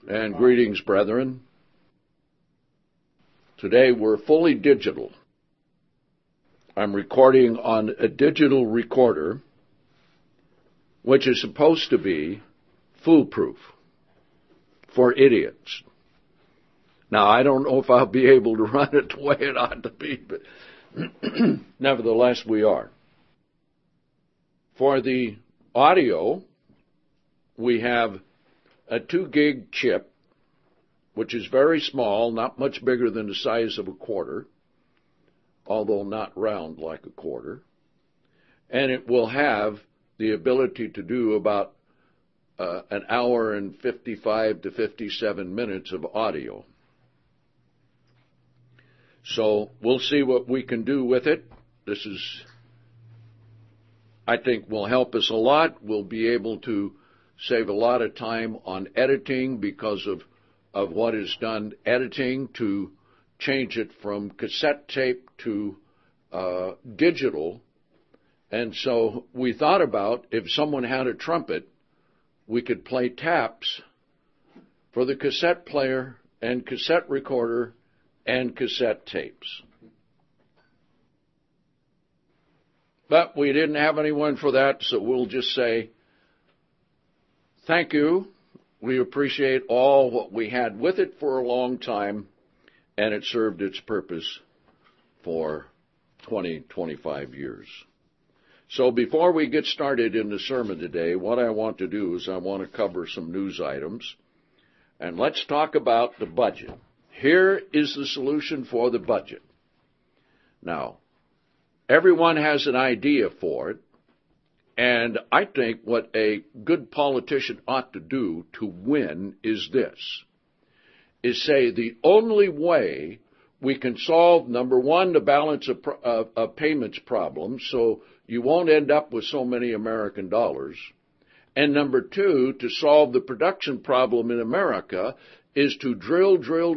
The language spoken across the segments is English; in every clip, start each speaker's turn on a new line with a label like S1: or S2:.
S1: And greetings, brethren. Today we're fully digital. I'm recording on a digital recorder, which is supposed to be foolproof for idiots. Now, I don't know if I'll be able to run it the way it ought to be, but nevertheless, we are. For the audio, we have a 2 gig chip, which is very small, not much bigger than the size of a quarter, although not round like a quarter. And it will have the ability to do about an hour and 55 to 57 minutes of audio. So we'll see what we can do with it. This is, I think, will help us a lot. We'll be able to save a lot of time on editing because of what is done editing to change it from cassette tape to digital. And so we thought about if someone had a trumpet, we could play taps for the cassette player and cassette recorder and cassette tapes. But we didn't have anyone for that, so we'll just say, thank you. We appreciate all what we had with it for a long time, and it served its purpose for 25 years. So before we get started in the sermon today, what I want to do is I want to cover some news items, and let's talk about the budget. Here is the solution for the budget. Now, everyone has an idea for it, and I think what a good politician ought to do to win is this, is say the only way we can solve, number one, the balance of payments problem, so you won't end up with so many American dollars, and number two, to solve the production problem in America is to drill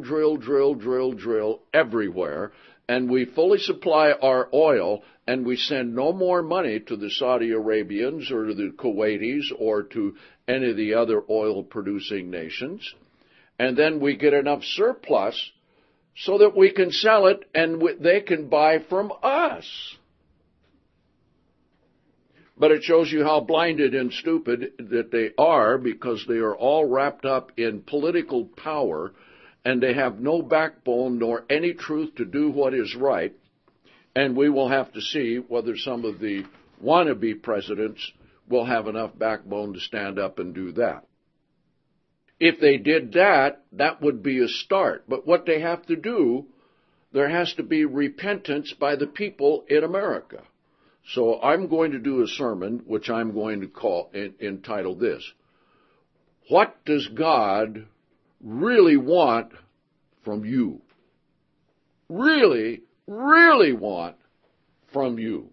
S1: everywhere, and we fully supply our oil, and we send no more money to the Saudi Arabians or to the Kuwaitis or to any of the other oil-producing nations, and then we get enough surplus so that we can sell it and they can buy from us. But it shows you how blinded and stupid that they are, because they are all wrapped up in political power, and they have no backbone nor any truth to do what is right. And we will have to see whether some of the wannabe presidents will have enough backbone to stand up and do that. If they did that, that would be a start. But what they have to do, there has to be repentance by the people in America. So I'm going to do a sermon, which I'm going to entitle this, What Does God Really Want from You? Really want from you?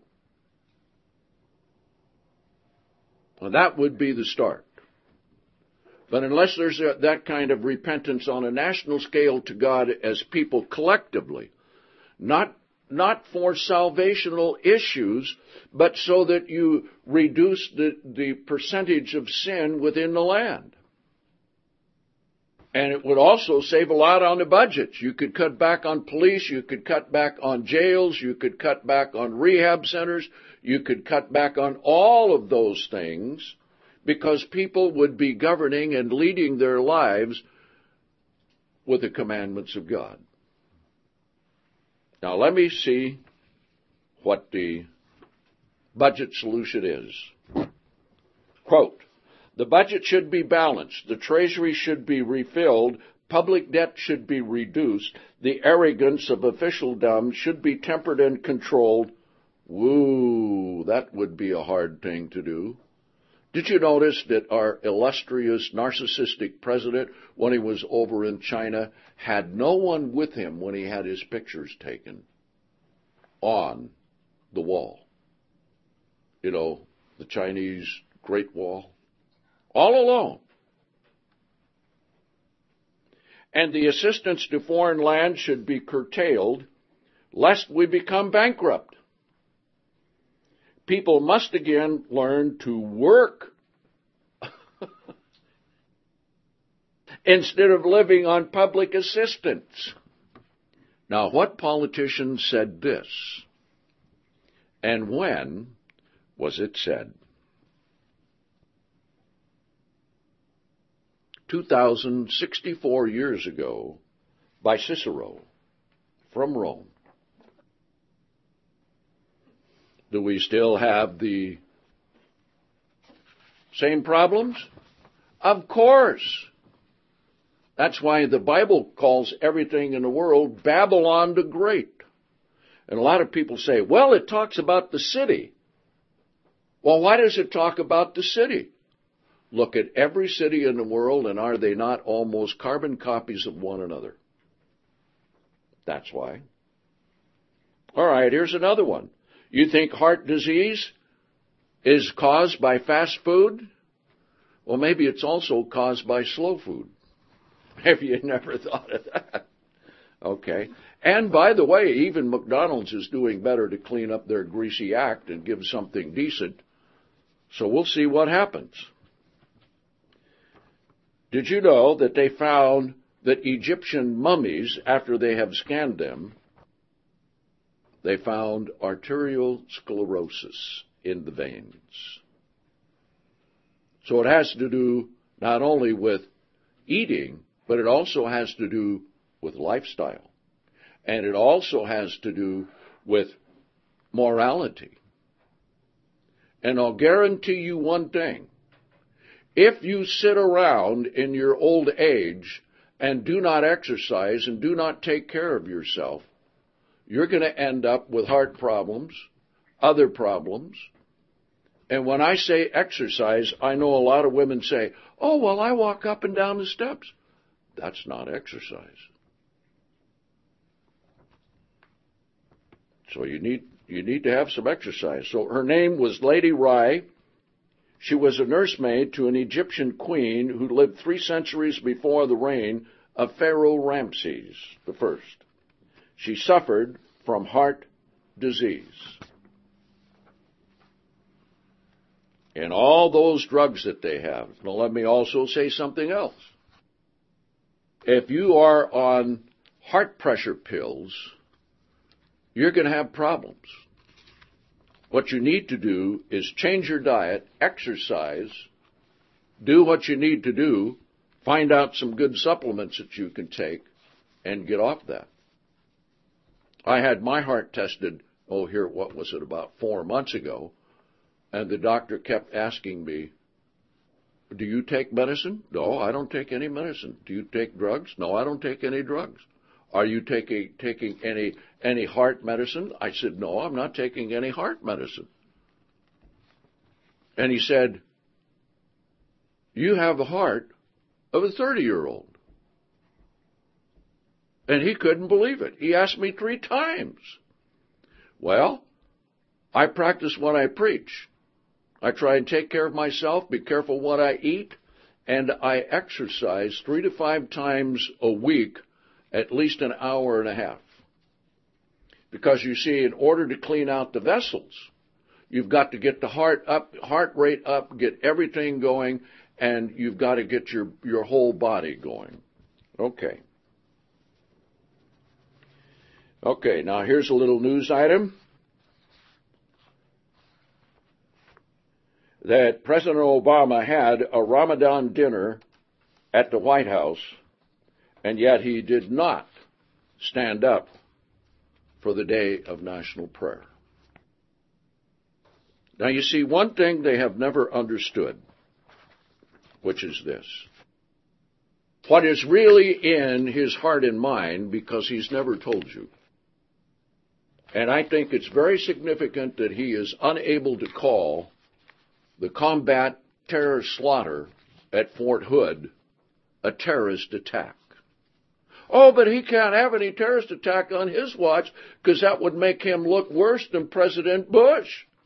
S1: Well, that would be the start. But unless there's that kind of repentance on a national scale to God as people collectively, not for salvational issues, but so that you reduce the percentage of sin within the land. And it would also save a lot on the budgets. You could cut back on police, you could cut back on jails, you could cut back on rehab centers, you could cut back on all of those things, because people would be governing and leading their lives with the commandments of God. Now let me see what the budget solution is. Quote, the budget should be balanced, the treasury should be refilled, public debt should be reduced, the arrogance of officialdom should be tempered and controlled. Woo, that would be a hard thing to do. Did you notice that our illustrious narcissistic president, when he was over in China, had no one with him when he had his pictures taken on the wall? You know, the Chinese Great Wall. All alone. And the assistance to foreign lands should be curtailed, lest we become bankrupt. People must again learn to work instead of living on public assistance. Now, what politician said this? And when was it said? 2,064 years ago by Cicero from Rome. Do we still have the same problems? Of course. That's why the Bible calls everything in the world Babylon the Great. And a lot of people say, well, it talks about the city. Well, why does it talk about the city? Look at every city in the world, and are they not almost carbon copies of one another? That's why. All right, here's another one. You think heart disease is caused by fast food? Well, maybe it's also caused by slow food. Have you never thought of that? Okay. And by the way, even McDonald's is doing better to clean up their greasy act and give something decent. So we'll see what happens. Did you know that they found that Egyptian mummies, after they have scanned them, they found arterial sclerosis in the veins? So it has to do not only with eating, but it also has to do with lifestyle. And it also has to do with morality. And I'll guarantee you one thing. If you sit around in your old age and do not exercise and do not take care of yourself, you're going to end up with heart problems, other problems. And when I say exercise, I know a lot of women say, oh, well, I walk up and down the steps. That's not exercise. So you need to have some exercise. So her name was Lady Rai. She was a nursemaid to an Egyptian queen who lived 3 centuries before the reign of Pharaoh Ramses I. She suffered from heart disease. And all those drugs that they have. Now let me also say something else. If you are on heart pressure pills, you're going to have problems. What you need to do is change your diet, exercise, do what you need to do, find out some good supplements that you can take, and get off that. I had my heart tested, about 4 months ago, and the doctor kept asking me, do you take medicine? No, I don't take any medicine. Do you take drugs? No, I don't take any drugs. Are you taking any heart medicine? I said, no, I'm not taking any heart medicine. And he said, you have the heart of a 30-year-old. And he couldn't believe it. He asked me 3 times. Well, I practice what I preach. I try and take care of myself, be careful what I eat, and I exercise 3 to 5 times a week, at least an hour and a half. Because you see, in order to clean out the vessels, you've got to get the heart rate up, get everything going, and you've got to get your whole body going. Okay. Okay, now here's a little news item. That President Obama had a Ramadan dinner at the White House, and yet he did not stand up for the day of national prayer. Now you see, one thing they have never understood, which is this. What is really in his heart and mind, because he's never told you. And I think it's very significant that he is unable to call the combat terror slaughter at Fort Hood a terrorist attack. Oh, but he can't have any terrorist attack on his watch because that would make him look worse than President Bush.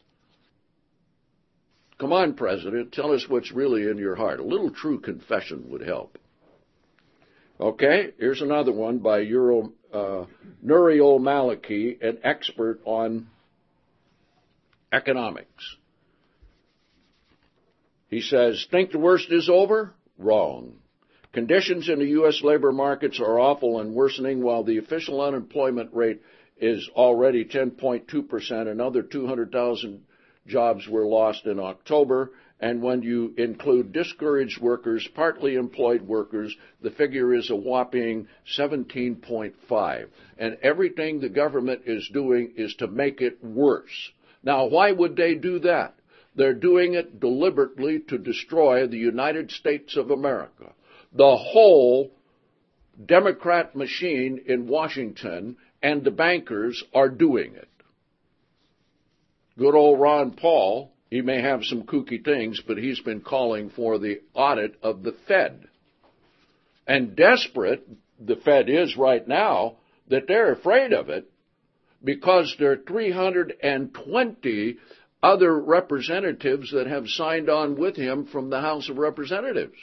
S1: Come on, President, tell us what's really in your heart. A little true confession would help. Okay, here's another one by Nouri al-Maliki, an expert on economics. He says, think the worst is over? Wrong. Conditions in the U.S. labor markets are awful and worsening. While the official unemployment rate is already 10.2%, another 200,000 jobs were lost in October. And when you include discouraged workers, partly employed workers, the figure is a whopping 17.5. And everything the government is doing is to make it worse. Now, why would they do that? They're doing it deliberately to destroy the United States of America. The whole Democrat machine in Washington and the bankers are doing it. Good old Ron Paul, he may have some kooky things, but he's been calling for the audit of the Fed. And desperate, the Fed is right now, that they're afraid of it because there are 320 other representatives that have signed on with him from the House of Representatives.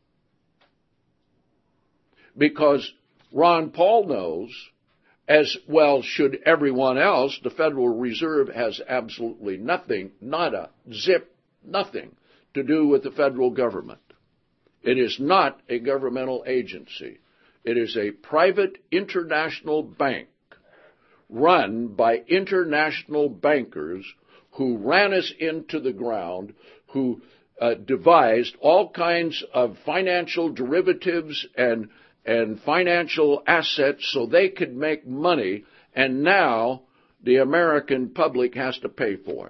S1: Because Ron Paul knows, as well should everyone else, the Federal Reserve has absolutely nothing, nada, zip, nothing to do with the federal government. It is not a governmental agency. It is a private international bank run by international bankers who ran us into the ground, who devised all kinds of financial derivatives and financial assets so they could make money, and now the American public has to pay for it.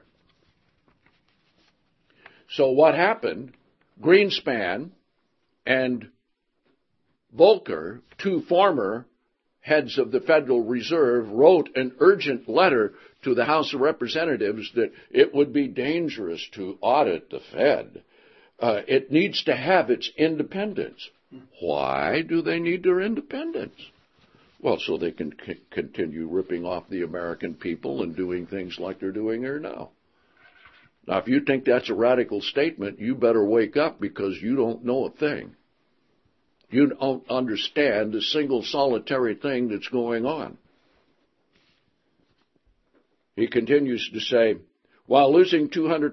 S1: So what happened, Greenspan and Volcker, two former heads of the Federal Reserve, wrote an urgent letter to the House of Representatives that it would be dangerous to audit the Fed. It needs to have its independence. Why do they need their independence? Well, so they can continue ripping off the American people and doing things like they're doing here now. Now, if you think that's a radical statement, you better wake up because you don't know a thing. You don't understand the single solitary thing that's going on. He continues to say, while losing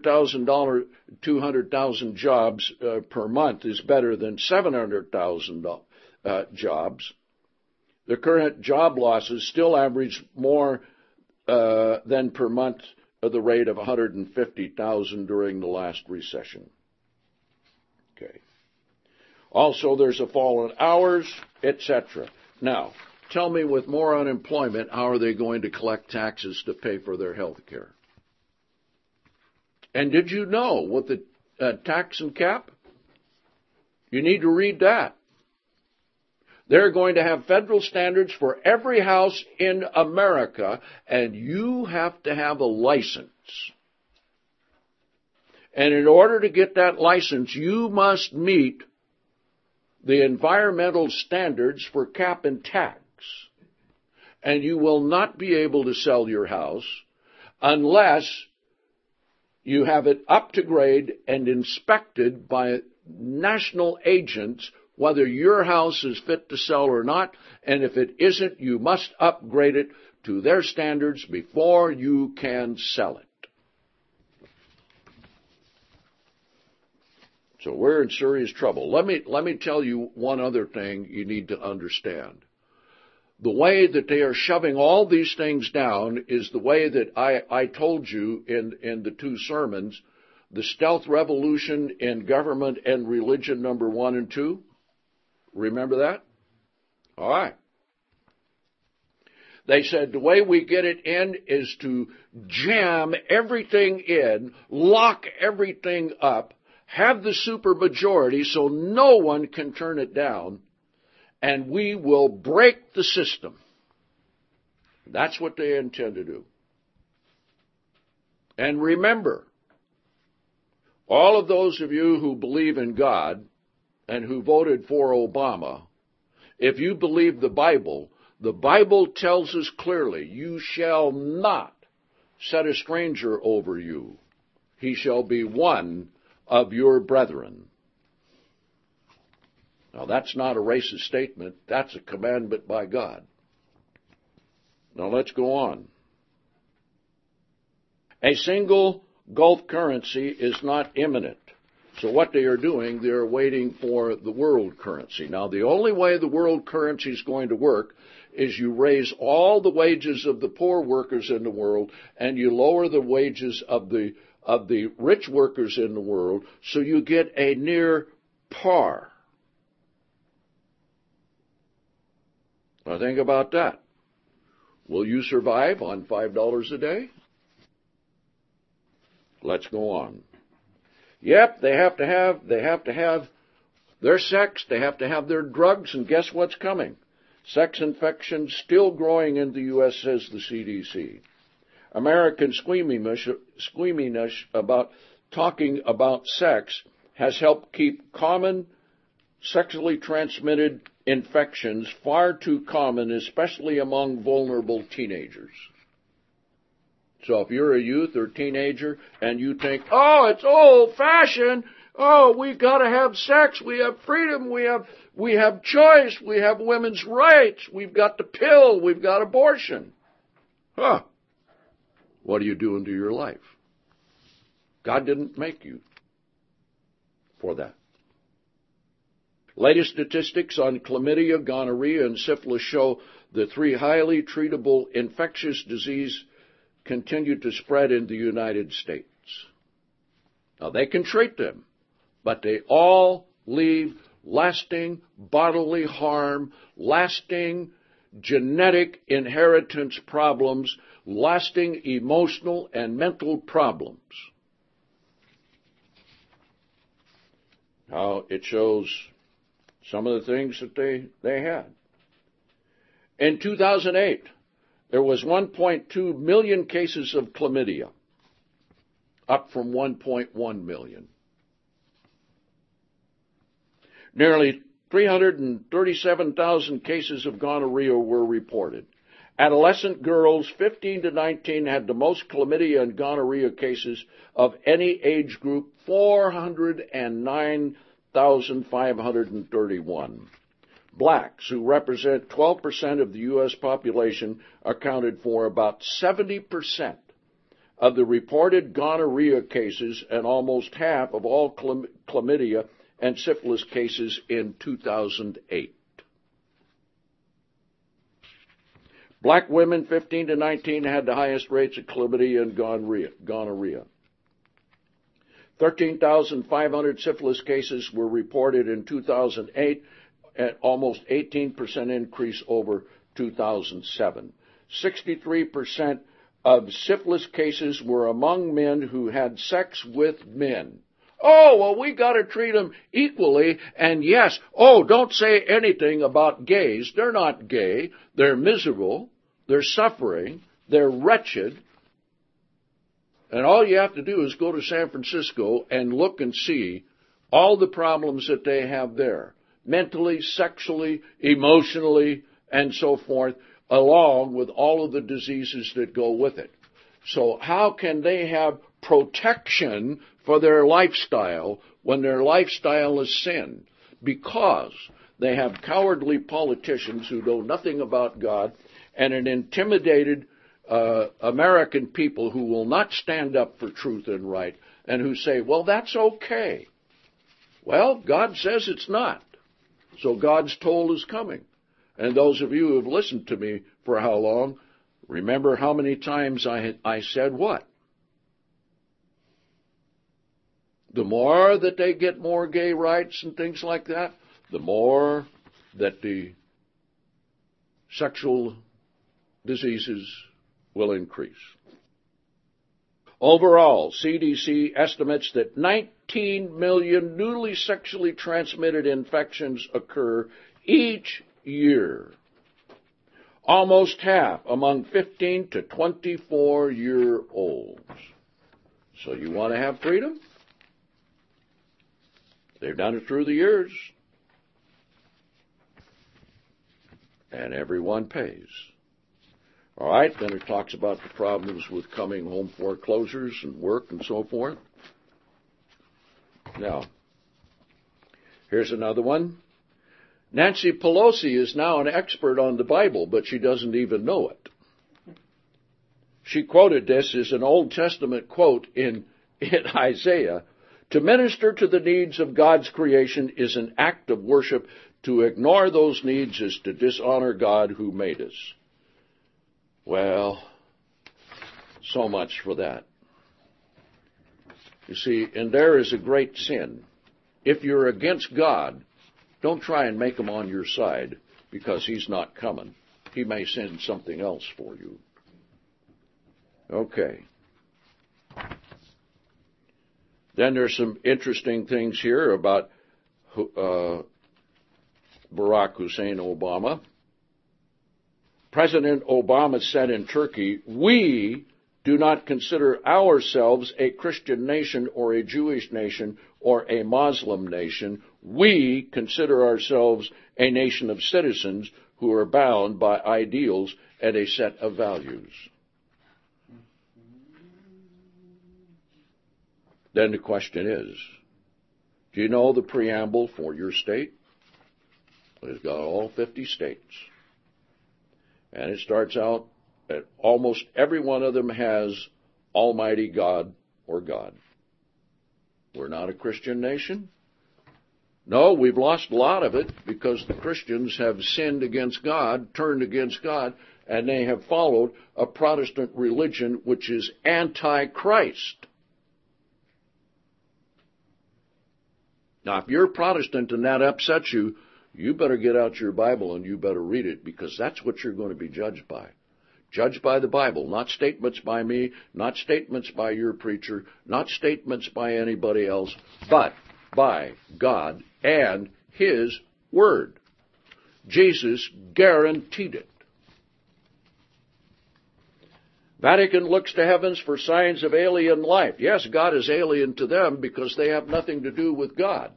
S1: 200,000 jobs per month is better than 700,000 jobs, the current job losses still average more than per month at the rate of 150,000 during the last recession. Okay. Also, there's a fall in hours, etc. Now, tell me, with more unemployment, how are they going to collect taxes to pay for their health care? And did you know with the tax and cap? You need to read that. They're going to have federal standards for every house in America, and you have to have a license. And in order to get that license, you must meet the environmental standards for cap and tax. And you will not be able to sell your house unless you have it up to grade and inspected by national agents whether your house is fit to sell or not, and if it isn't, you must upgrade it to their standards before you can sell it. So we're in serious trouble. Let me tell you one other thing you need to understand. The way that they are shoving all these things down is the way that I told you in the two sermons, the stealth revolution in government and religion, number 1 and 2. Remember that? All right. They said the way we get it in is to jam everything in, lock everything up, have the supermajority so no one can turn it down, and we will break the system. That's what they intend to do. And remember, all of those of you who believe in God and who voted for Obama, if you believe the Bible tells us clearly, you shall not set a stranger over you. He shall be one of your brethren. Now, that's not a racist statement. That's a commandment by God. Now, let's go on. A single Gulf currency is not imminent. So what they are doing, they're waiting for the world currency. Now, the only way the world currency is going to work is you raise all the wages of the poor workers in the world and you lower the wages of the rich workers in the world, so you get a near par. Now think about that. Will you survive on $5 a day? Let's go on. Yep, they have to have their sex, they have to have their drugs, and guess what's coming? Sex infections still growing in the U.S., says the CDC. American squeamishness about talking about sex has helped keep common sexually transmitted infections far too common, especially among vulnerable teenagers. So if you're a youth or teenager and you think, oh, it's old-fashioned, oh, we've got to have sex, we have freedom, we have choice, we have women's rights, we've got the pill, we've got abortion. Huh. What are you doing to your life? God didn't make you for that. Latest statistics on chlamydia, gonorrhea, and syphilis show the three highly treatable infectious diseases continue to spread in the United States. Now, they can treat them, but they all leave lasting bodily harm, lasting genetic inheritance problems, lasting emotional and mental problems. Now, it shows some of the things that they had. In 2008, there was 1.2 million cases of chlamydia, up from 1.1 million. Nearly 337,000 cases of gonorrhea were reported. Adolescent girls 15 to 19 had the most chlamydia and gonorrhea cases of any age group, 409,531. Blacks, who represent 12% of the U.S. population, accounted for about 70% of the reported gonorrhea cases and almost half of all chlamydia and syphilis cases in 2008. Black women 15 to 19 had the highest rates of chlamydia and gonorrhea. 13,500 syphilis cases were reported in 2008, at almost 18% increase over 2007. 63% of syphilis cases were among men who had sex with men. Oh, well, we got to treat them equally. And yes, don't say anything about gays. They're not gay. They're miserable. They're suffering. They're wretched. And all you have to do is go to San Francisco and look and see all the problems that they have there, mentally, sexually, emotionally, and so forth, along with all of the diseases that go with it. So how can they have protection for their lifestyle when their lifestyle is sin? Because they have cowardly politicians who know nothing about God and an intimidated American people who will not stand up for truth and right and who say, well, that's okay. Well, God says it's not. So God's toll is coming. And those of you who have listened to me for how long, remember how many times I said what? The more that they get more gay rights and things like that, the more that the sexual diseases will increase. Overall, CDC estimates that 19 million newly sexually transmitted infections occur each year, almost half among 15 to 24-year-olds. So you want to have freedom? They've done it through the years. And everyone pays. All right, then it talks about the problems with coming home foreclosures and work and so forth. Now, here's another one. Nancy Pelosi is now an expert on the Bible, but she doesn't even know it. She quoted this as an Old Testament quote in Isaiah To minister to the needs of God's creation is an act of worship. To ignore those needs is to dishonor God who made us. Well, so much for that. You see, and there is a great sin. If you're against God, don't try and make him on your side, because he's not coming. He may send something else for you. Okay. Then there's some interesting things here about Barack Hussein Obama. President Obama said in Turkey, "We do not consider ourselves a Christian nation or a Jewish nation or a Muslim nation. We consider ourselves a nation of citizens who are bound by ideals and a set of values." Then the question is, do you know the preamble for your state? It's got all 50 states. And it starts out that almost every one of them has Almighty God or God. We're not a Christian nation. No, we've lost a lot of it because the Christians have sinned against God, turned against God, and they have followed a Protestant religion which is anti-Christ. Now, if you're a Protestant and that upsets you, you better get out your Bible and you better read it, because that's what you're going to be judged by. Judged by the Bible, not statements by me, not statements by your preacher, not statements by anybody else, but by God and His Word. Jesus guaranteed it. Vatican looks to heavens for signs of alien life. Yes, God is alien to them because they have nothing to do with God.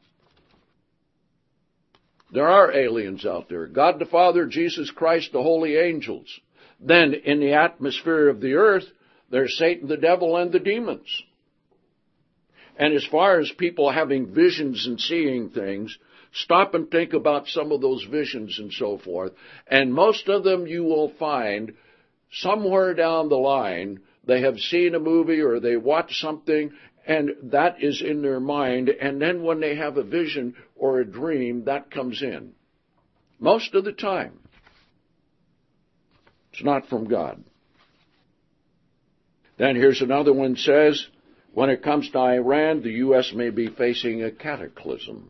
S1: There are aliens out there. God the Father, Jesus Christ, the holy angels. Then in the atmosphere of the earth, there's Satan, the devil, and the demons. And as far as people having visions and seeing things, stop and think about some of those visions and so forth. And most of them you will find somewhere down the line, they have seen a movie or they watch something, and that is in their mind, and then when they have a vision or a dream, that comes in. Most of the time. It's not from God. Then here's another one says, when it comes to Iran, the U.S. may be facing a cataclysm.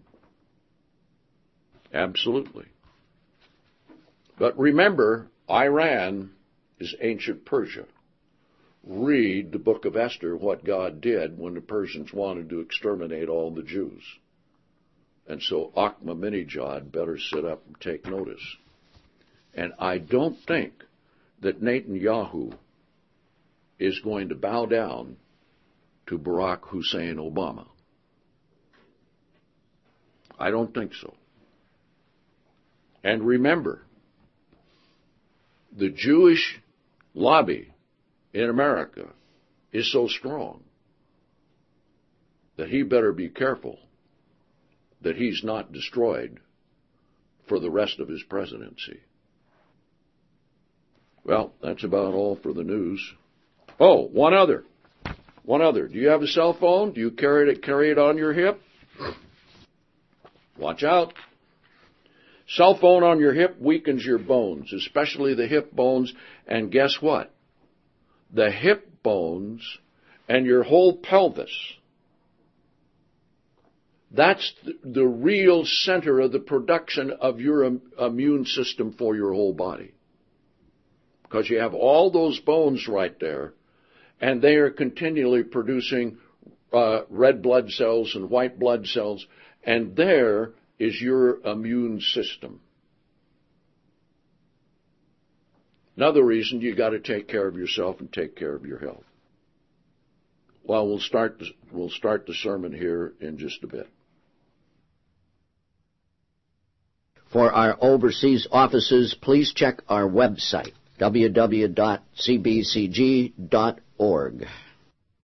S1: Absolutely. But remember, Iran is ancient Persia. Read the book of Esther, what God did when the Persians wanted to exterminate all the Jews. And so Ahmadinejad better sit up and take notice. And I don't think that Netanyahu is going to bow down to Barack Hussein Obama. I don't think so. And remember, the Jewish lobby in America is so strong that he better be careful that he's not destroyed for the rest of his presidency. Well, that's about all for the news. Oh, one other. Do you have a cell phone? Do you carry it on your hip? Watch out. Cell phone on your hip weakens your bones, especially the hip bones. And guess what? The hip bones and your whole pelvis, that's the real center of the production of your immune system for your whole body. Because you have all those bones right there, and they are continually producing red blood cells and white blood cells, and there is your immune system. Another reason you got to take care of yourself and take care of your health. Well, we'll start the sermon here in just a bit.
S2: For our overseas offices, please check our website, www.cbcg.org.